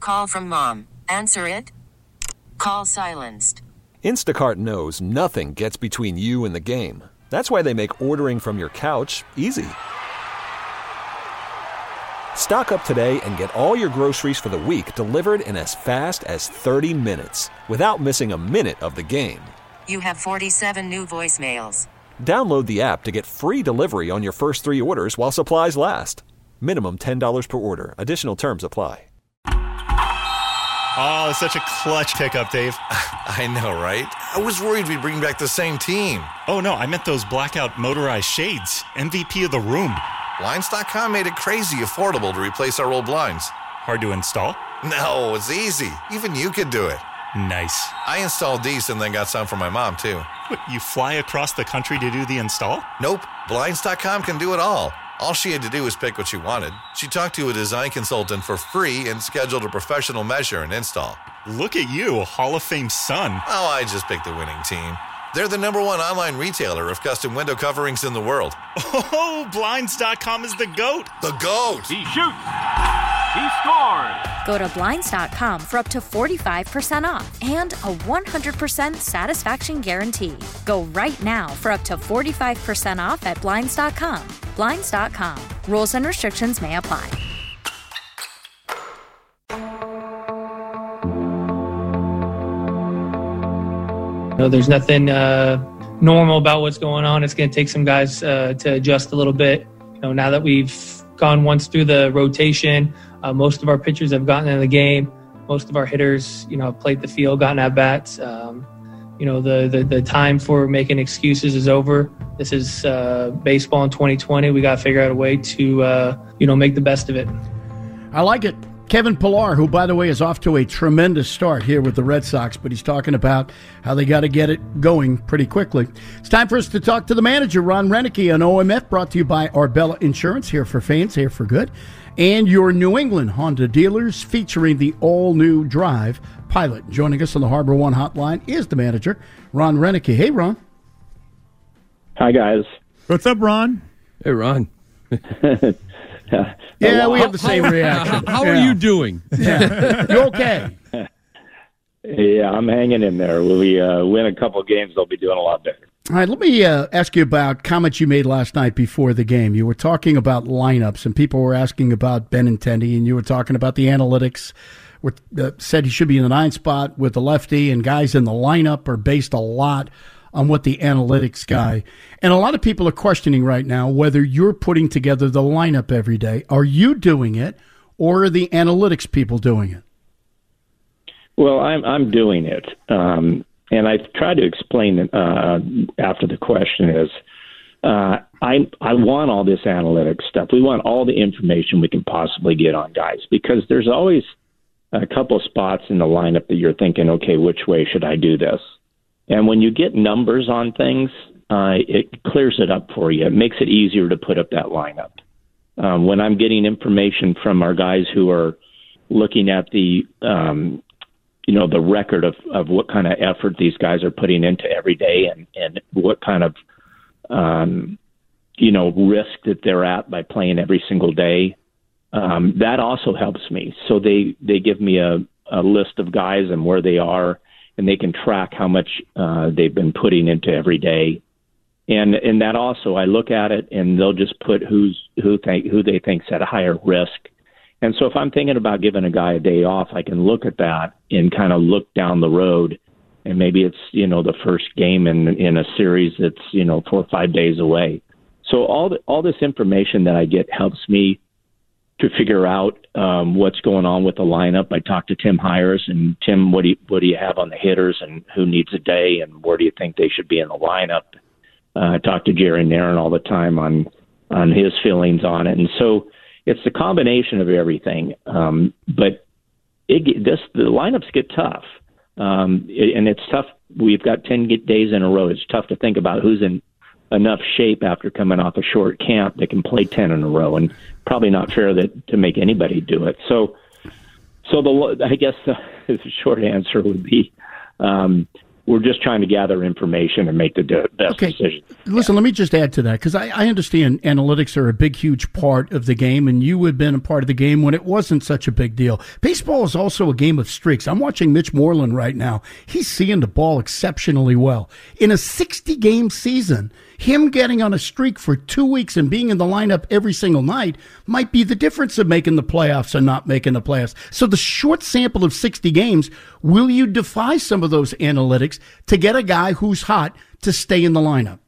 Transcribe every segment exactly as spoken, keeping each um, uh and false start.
call from mom. Answer it. Call silenced. Instacart knows nothing gets between you and the game. That's why they make ordering from your couch easy. Stock up today and get all your groceries for the week delivered in as fast as thirty minutes without missing a minute of the game. You have forty-seven new voicemails. Download the app to get free delivery on your first three orders while supplies last. Minimum ten dollars per order. Additional terms apply. Oh, such a clutch pickup, Dave. I know, right? I was worried we'd bring back the same team. Oh, no, I meant those blackout motorized shades. M V P of the room. Blinds dot com made it crazy affordable to replace our old blinds. Hard to install? No, it's easy. Even you could do it. Nice. I installed these and then got some for my mom, too. What, you fly across the country to do the install? Nope. Blinds dot com can do it all. All she had to do was pick what she wanted. She talked to a design consultant for free and scheduled a professional measure and install. Look at you, Hall of Fame son. Oh, I just picked the winning team. They're the number one online retailer of custom window coverings in the world. Oh, Blinds dot com is the GOAT. The GOAT. He shoots. He scores. Go to Blinds dot com for up to forty-five percent off and a one hundred percent satisfaction guarantee. Go right now for up to forty-five percent off at Blinds dot com. Blinds dot com. Rules and restrictions may apply. No, there's nothing uh, normal about what's going on. It's going to take some guys uh, to adjust a little bit. You know, now that we've gone once through the rotation, uh, most of our pitchers have gotten in the game. Most of our hitters, you know, have played the field, gotten at bats. Um, you know, the, the the time for making excuses is over. This is uh, baseball in twenty twenty. We got to figure out a way to, uh, you know, make the best of it. I like it. Kevin Pillar, who, by the way, is off to a tremendous start here with the Red Sox, but he's talking about how they got to get it going pretty quickly. It's time for us to talk to the manager, Ron Renneke, on O M F, brought to you by Arbella Insurance, here for fans, here for good, and your New England Honda dealers, featuring the all-new Drive Pilot. Joining us on the Harbor One hotline is the manager, Ron Renneke. Hey, Ron. Hi, guys. What's up, Ron? Hey, Ron. Yeah, well, we have the same reaction. How, how yeah. are you doing? Yeah. You okay? Yeah, I'm hanging in there. When we uh, win a couple of games, they'll be doing a lot better. All right, let me uh, ask you about comments you made last night before the game. You were talking about lineups, and people were asking about Benintendi, and you were talking about the analytics. Were, uh, said he should be in the ninth spot with the lefty, and guys in the lineup are based a lot on what the analytics guy. And a lot of people are questioning right now whether you're putting together the lineup every day. Are you doing it, or are the analytics people doing it? Well, I'm I'm doing it, um, and I tried to explain it uh, after the question is uh, I I want all this analytics stuff. We want all the information we can possibly get on guys, because there's always a couple spots in the lineup that you're thinking, okay, which way should I do this? And when you get numbers on things, uh, it clears it up for you. It makes it easier to put up that lineup. Um, when I'm getting information from our guys who are looking at the, um, you know, the record of, of what kind of effort these guys are putting into every day, and, and what kind of, um, you know, risk that they're at by playing every single day, um, that also helps me. So they, they give me a, a list of guys and where they are, and they can track how much uh, they've been putting into every day. And and that also, I look at it, and they'll just put who's who think who they think's at a higher risk. And so if I'm thinking about giving a guy a day off, I can look at that and kind of look down the road, and maybe it's, you know, the first game in in a series that's, you know, four or five days away. So all the, all this information that I get helps me to figure out um, what's going on with the lineup. I talked to Tim Hires, and Tim, what do you, what do you have on the hitters, and who needs a day, and where do you think they should be in the lineup? Uh, I talk to Jerry Nairn all the time on on his feelings on it, and so it's the combination of everything. Um, but it, this the lineups get tough, um, and it's tough. We've got ten days in a row. It's tough to think about who's in enough shape after coming off a short camp that can play ten in a row, and probably not fair that to make anybody do it. So, so the I guess the, the short answer would be, um, we're just trying to gather information and make the de- best okay. decision. Listen, let me just add to that, because I, I understand analytics are a big, huge part of the game, and you had been a part of the game when it wasn't such a big deal. Baseball is also a game of streaks. I'm watching Mitch Moreland right now. He's seeing the ball exceptionally well. In a sixty-game season, him getting on a streak for two weeks and being in the lineup every single night might be the difference of making the playoffs and not making the playoffs. So the short sample of sixty games, will you defy some of those analytics to get a guy who's hot to stay in the lineup?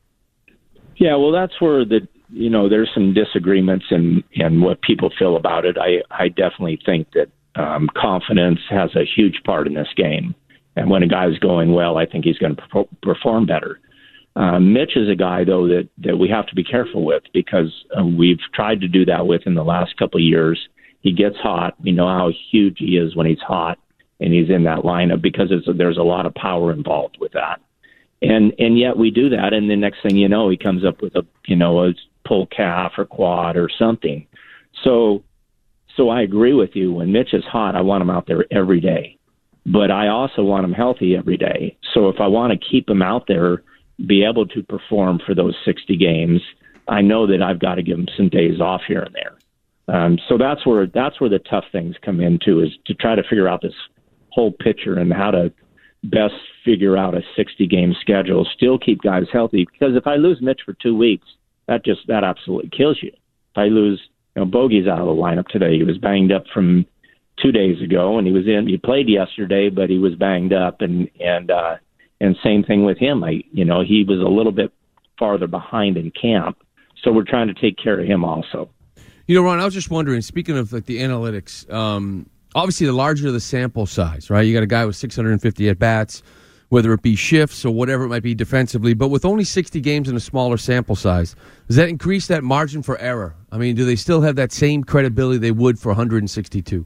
Yeah, well, that's where the you know there's some disagreements in, in what people feel about it. I, I definitely think that um, confidence has a huge part in this game. And when a guy's going well, I think he's going to perform better. Uh, Mitch is a guy, though, that, that we have to be careful with, because uh, we've tried to do that with in the last couple of years. He gets hot. We know how huge he is when he's hot and he's in that lineup, because it's, there's a lot of power involved with that. And and yet we do that, and the next thing you know, he comes up with a you know a pull calf or quad or something. So so I agree with you. When Mitch is hot, I want him out there every day, but I also want him healthy every day. So if I want to keep him out there, be able to perform for those sixty games, I know that I've got to give him some days off here and there. Um, so that's where that's where the tough things come into, is to try to figure out this whole picture and how to best figure out a sixty-game schedule, still keep guys healthy. Because if I lose Mitch for two weeks, that just that absolutely kills you. If I lose, you know, Bogey's out of the lineup today. He was banged up from two days ago, and he was in. He played yesterday, but he was banged up, and and uh, and same thing with him. I, you know, he was a little bit farther behind in camp, so we're trying to take care of him also. You know, Ron, I was just wondering, speaking of like the analytics, um, obviously the larger the sample size, right? You got a guy with six hundred fifty at-bats, whether it be shifts or whatever it might be defensively, but with only sixty games in a smaller sample size, does that increase that margin for error? I mean, do they still have that same credibility they would for one hundred sixty-two?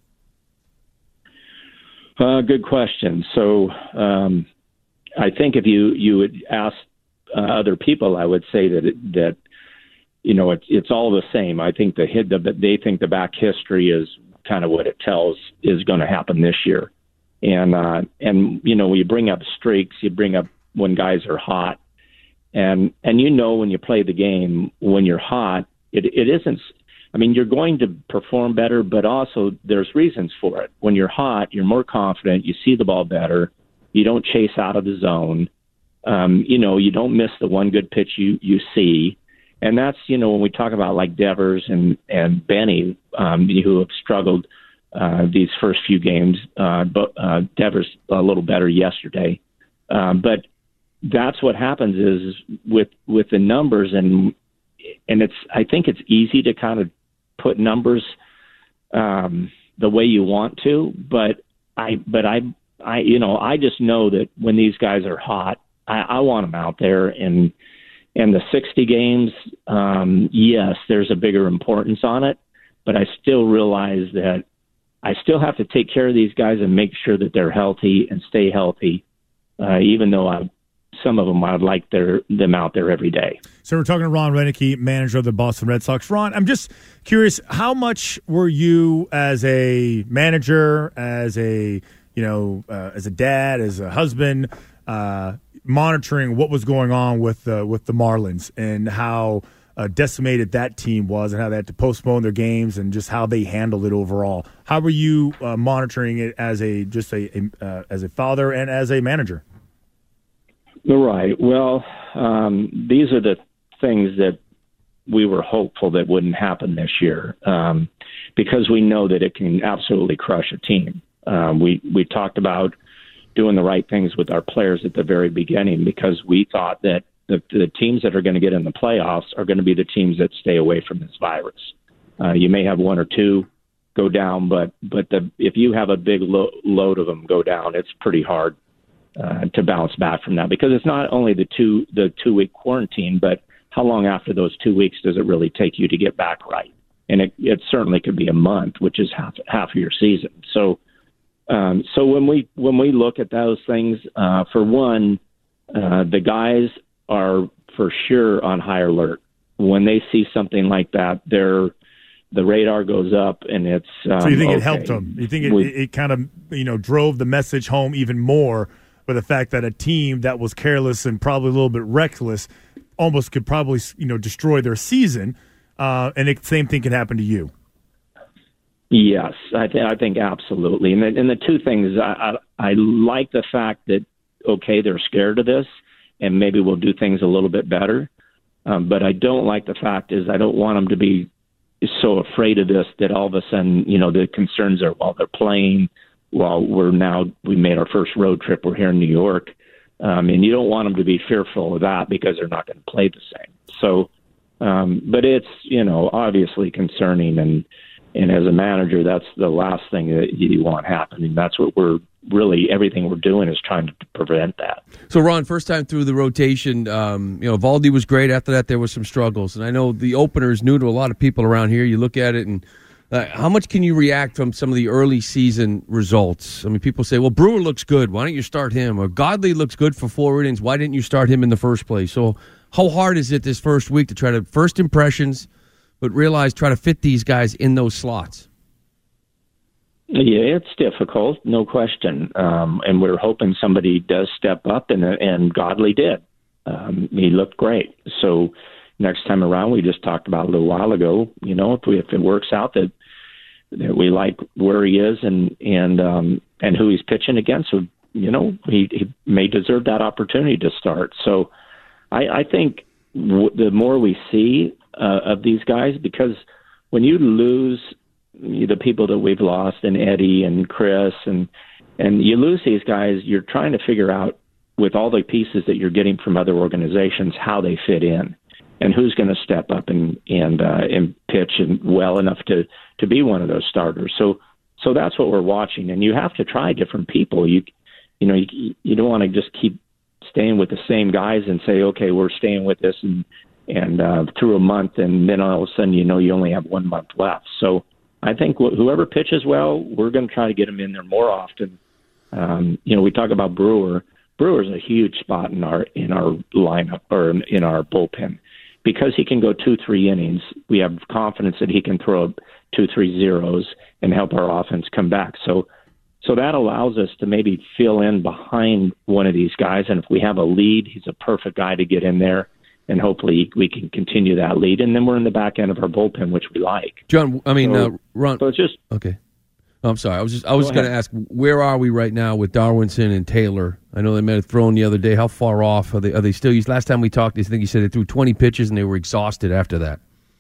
Uh, good question. So um, I think if you, you would ask uh, other people, I would say that, it, that you know, it's it's all the same. I think the, the they think the back history is kind of what it tells is going to happen this year. And, uh, and, you know, you bring up streaks, you bring up when guys are hot, and, and, you know, when you play the game, when you're hot, it, it isn't, I mean, you're going to perform better, but also there's reasons for it. When you're hot, you're more confident, you see the ball better, you don't chase out of the zone. Um, you know, you don't miss the one good pitch you, you see. And that's, you know, when we talk about like Devers and, and Benny, um, who have struggled uh, these first few games, uh, but uh, Devers a little better yesterday. Um, but that's what happens is with with the numbers, and and it's I think it's easy to kind of put numbers um, the way you want to, but I but I I you know I just know that when these guys are hot, I, I want them out there. And And the sixty games, um, yes, there's a bigger importance on it, but I still realize that I still have to take care of these guys and make sure that they're healthy and stay healthy, uh, even though I, some of them I'd like their, them out there every day. So we're talking to Ron Roenicke, manager of the Boston Red Sox. Ron, I'm just curious, how much were you as a manager, as a you know, uh, as a dad, as a husband, uh, monitoring what was going on with uh, with the Marlins and how uh, decimated that team was, and how they had to postpone their games, and just how they handled it overall? How were you uh, monitoring it as a just a, a uh, as a father and as a manager? Right. Well, um, these are the things that we were hopeful that wouldn't happen this year, um, because we know that it can absolutely crush a team. Um, we we talked about doing the right things with our players at the very beginning, because we thought that the, the teams that are going to get in the playoffs are going to be the teams that stay away from this virus. Uh, you may have one or two go down, but but the, if you have a big lo- load of them go down, it's pretty hard uh, to bounce back from that, because it's not only the two the two week quarantine, but how long after those two weeks does it really take you to get back right? And it, it certainly could be a month, which is half half of your season. So. Um, so when we when we look at those things, uh, for one, uh, the guys are for sure on high alert. When they see something like that, they're the radar goes up, and it's. Um, so you think okay. it helped them? You think it, we, it, it kind of you know drove the message home even more but the fact that a team that was careless and probably a little bit reckless almost could probably, you know, destroy their season. Uh, and the same thing can happen to you. Yes, I, th- I think absolutely. And the, and the two things, I, I, I like the fact that, okay, they're scared of this, and maybe we'll do things a little bit better. Um, but I don't like the fact is I don't want them to be so afraid of this that all of a sudden, you know, the concerns are while they're playing, while we're now, we made our first road trip, we're here in New York. Um, and you don't want them to be fearful of that because they're not going to play the same. So, um, but it's, you know, obviously concerning, and, And as a manager, that's the last thing that you want happening. That's what we're really, everything we're doing is trying to prevent that. So, Ron, first time through the rotation, um, you know, Valdi was great. After that, there was some struggles. And I know the opener is new to a lot of people around here. You look at it, and uh, how much can you react from some of the early season results? I mean, people say, well, Brewer looks good. Why don't you start him? Or Godley looks good for four innings. Why didn't you start him in the first place? So how hard is it this first week to try to, first impressions, but realize, try to fit these guys in those slots? Yeah, it's difficult, no question. Um, and we're hoping somebody does step up, and and Godley did. Um, he looked great. So next time around, we just talked about a little while ago, you know, if, we, if it works out that, that we like where he is and and um, and who he's pitching against, so, you know, he, he may deserve that opportunity to start. So I, I think w- the more we see Uh, of these guys, because when you lose the people that we've lost, and Eddie and Chris, and and you lose these guys, you're trying to figure out with all the pieces that you're getting from other organizations how they fit in, and who's going to step up and and uh, and pitch and well enough to to be one of those starters. So so that's what we're watching, and you have to try different people. You you know you you don't want to just keep staying with the same guys and say, okay, we're staying with this and. and uh, through a month, and then all of a sudden, you know, you only have one month left. So I think wh- whoever pitches well, we're going to try to get them in there more often. Um, you know, we talk about Brewer. Brewer's a huge spot in our in our lineup or in our bullpen because he can go two, three innings. We have confidence that he can throw two, three zeros and help our offense come back. So, so that allows us to maybe fill in behind one of these guys. And if we have a lead, he's a perfect guy to get in there. And hopefully we can continue that lead. And then we're in the back end of our bullpen, which we like. John, I mean, so, uh, Ron. So it's just okay. Oh, I'm sorry. I was just I was going to ask, where are we right now with Darwinson and Taylor? I know they might have thrown the other day. How far off are they? Are they still? Last time we talked, I think you said they threw twenty pitches and they were exhausted after that.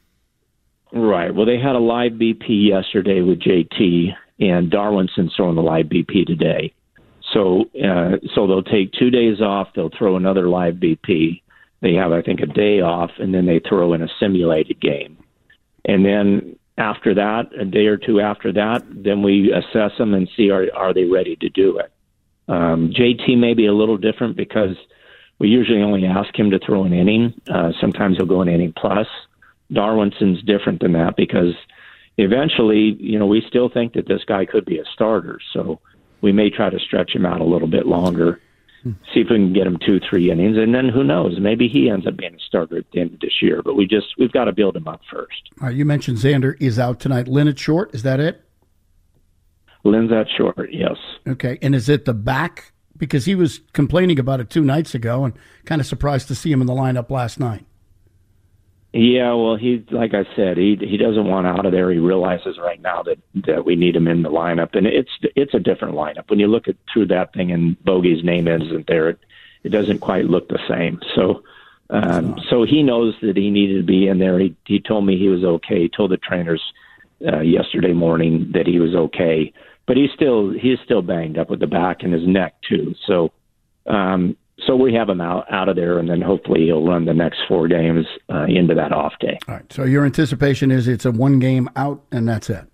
Right. Well, they had a live B P yesterday with J T, and Darwinson's throwing the live B P today. So, uh, so they'll take two days off. They'll throw another live B P. They have, I think, a day off, and then they throw in a simulated game. And then after that, a day or two after that, then we assess them and see are are they ready to do it. Um, J T may be a little different because we usually only ask him to throw an inning. Uh, sometimes he'll go an inning plus. Darwinson's different than that because eventually, you know, we still think that this guy could be a starter. So we may try to stretch him out a little bit longer. See if we can get him two, three innings, and then who knows? Maybe he ends up being a starter at the end of this year. But we just we've got to build him up first. All right, you mentioned Xander is out tonight. Lynn at short, is that it? Lynn's at short, yes. Okay, and is it the back? Because he was complaining about it two nights ago, and kind of surprised to see him in the lineup last night. Yeah, well, he like I said, he he doesn't want out of there. He realizes right now that, that we need him in the lineup, and it's it's a different lineup. When you look at through that thing and Bogey's name isn't there, it, it doesn't quite look the same. So, um, so he knows that he needed to be in there. He he told me he was okay. He told the trainers uh, yesterday morning that he was okay, but he's still he's still banged up with the back and his neck too. So. Um, So we have him out, out of there, and then hopefully he'll run the next four games uh, into that off day. All right. So your anticipation is it's a one game out, and that's it?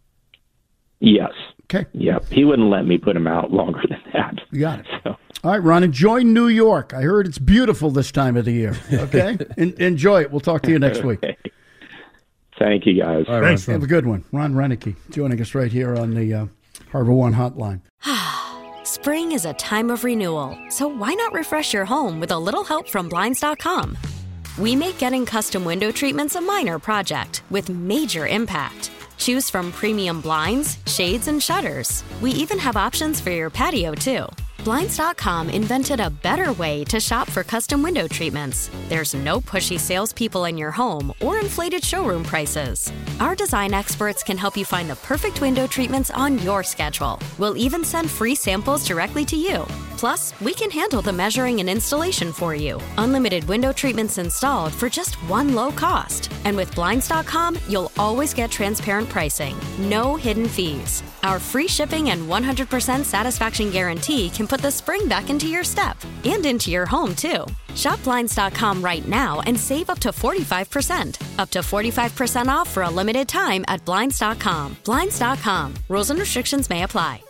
Yes. Okay. Yep. He wouldn't let me put him out longer than that. You got it. So. All right, Ron, enjoy New York. I heard it's beautiful this time of the year. Okay? En- enjoy it. We'll talk to you next week. Thank you, guys. All right, have a good one. Ron Renicky joining us right here on the uh, Harbor One Hotline. Spring is a time of renewal, so why not refresh your home with a little help from Blinds dot com? We make getting custom window treatments a minor project with major impact. Choose from premium blinds, shades, and shutters. We even have options for your patio, too. Blinds dot com invented a better way to shop for custom window treatments. There's no pushy salespeople in your home or inflated showroom prices. Our design experts can help you find the perfect window treatments on your schedule. We'll even send free samples directly to you. Plus, we can handle the measuring and installation for you. Unlimited window treatments installed for just one low cost. And with Blinds dot com, you'll always get transparent pricing. No hidden fees. Our free shipping and one hundred percent satisfaction guarantee can put the spring back into your step and into your home, too. Shop Blinds dot com right now and save up to forty-five percent. Up to forty-five percent off for a limited time at Blinds dot com. Blinds dot com. Rules and restrictions may apply.